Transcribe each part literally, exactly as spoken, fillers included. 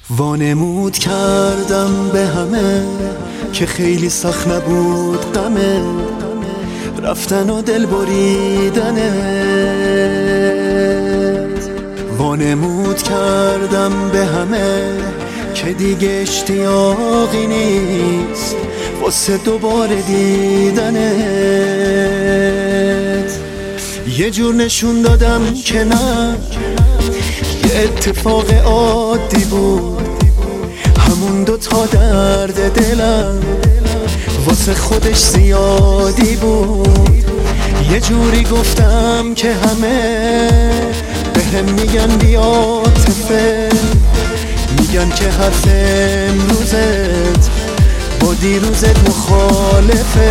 وانمود کردم به همه که خیلی سخت نبود غمه رفتن و دل بریدنت. وانمود کردم به همه که دیگه اشتیاقی نیست واسه دوباره دیدنت. یه جور نشون دادم که نه، یه اتفاق عادی بود، همون دوتا درد دلم واسه خودش زیادی بود. یه جوری گفتم که همه به هم میگن بی‌عاطفه، میگن که حرف امروزت با دیروزت مخالفه.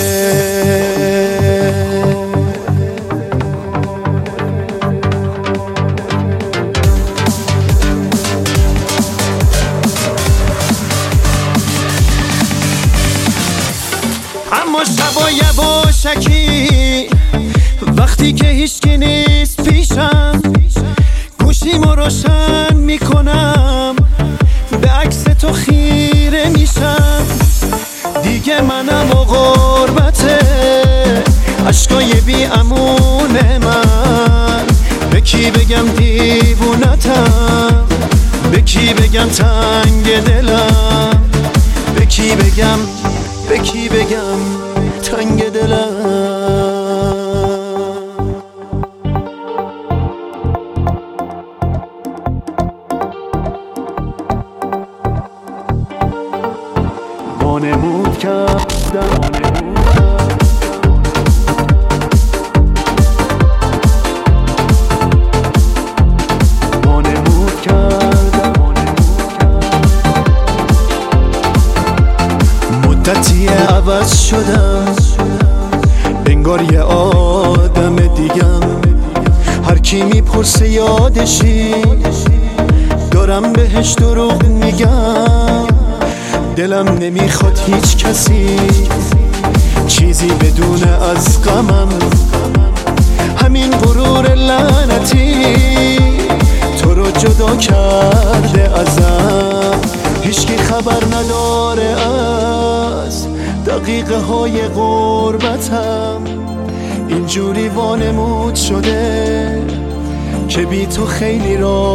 اما شبا یواشکی وقتی که هیچکی نیست پیشم، گوشیمو روشن میکنم به عکس تو خیره میشم. دیگه منم و غربته، عشقای بی امون من، به کی بگم دیوونتم، به کی بگم تنگ دلم، به کی بگم به کی بگم تنگ دلم. وانمود کردم وانمود کردم مدتی عوض شدم، انگار یه آدم دیگم. هر کی میپرسه یادشی، دارم بهش دروغ میگم. دلم نمیخواد هیچ کسی چیزی بدونه از غمم. همین غرور لعنتی تو رو جدا کرده ازم. هیچکی خبر نداره از دقیقه های غربتم. اینجوری وانمود شده که بی تو خیلی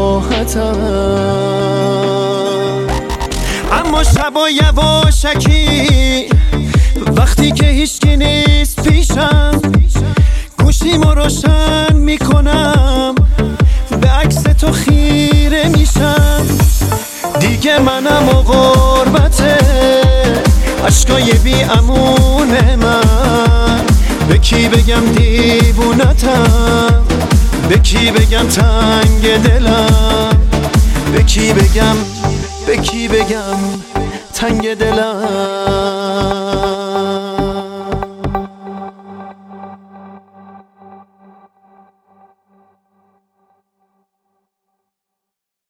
راحتم. اما شبا یواشکی وقتی که هیچکی نیست پیشم، گوشیمو روشن میکنم به عکس تو خیره میشم. دیگه منم و غربته، عشقای بی امون من، به کی بگم دیوونتم، به کی بگم تنگ دلم، به کی بگم به کی بگم تنگ دلم.